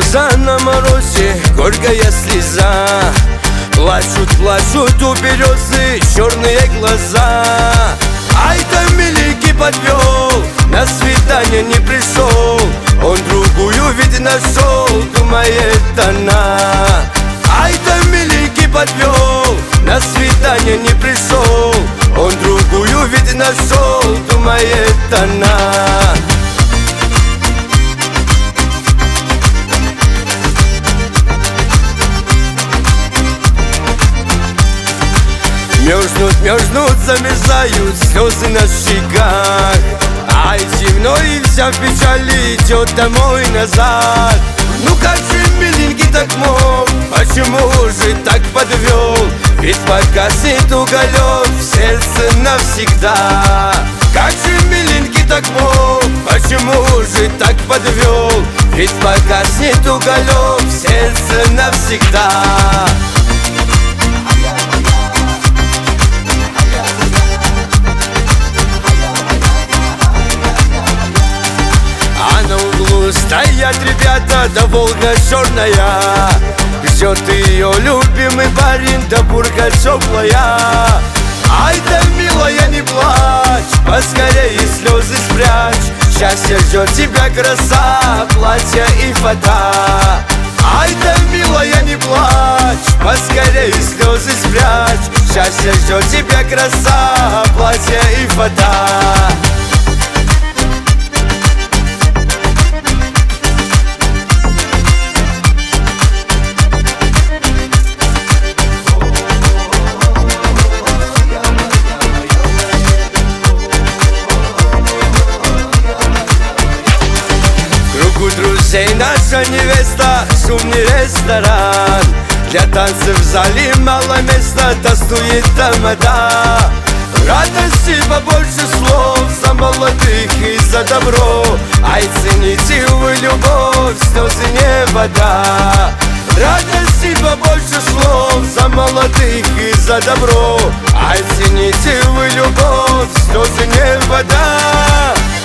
береза на морозе, горькая слеза. Плачут, плачут у березы черные глаза. Ай-то миленький подвел, на свидание не пришел. Он другую ведь нашел, думает она. Ай-то миленький подвел, на свидание не пришел. Он другую ведь нашел, думает она. Мерзнут, мерзнут, замерзают слезы на щеках. Ай, земной вся в печали идет домой назад. Ну как же миленький так мог, почему же так подвел? Ведь погаснет уголек в сердце навсегда. Как же миленький так мог, почему же так подвел? Ведь погаснет уголек в сердце навсегда. Стоят ребята, да Волга черная. Ждет ее любимый парень, да бурка теплая. Ай да милая, не плачь, поскорее слезы спрячь. Счастье ждет тебя, краса, платье и фата. Ай да милая, не плачь, поскорее слезы спрячь. Счастье ждет тебя, краса, платье и фата. Друзей наша невеста, шумный ресторан. Для танцев в зале мало места, тостует тамада. Радости побольше слов за молодых и за добро. Ай, цените вы любовь, слезы не вода. Радости побольше слов за молодых и за добро. Ай, цените вы любовь, слезы не вода.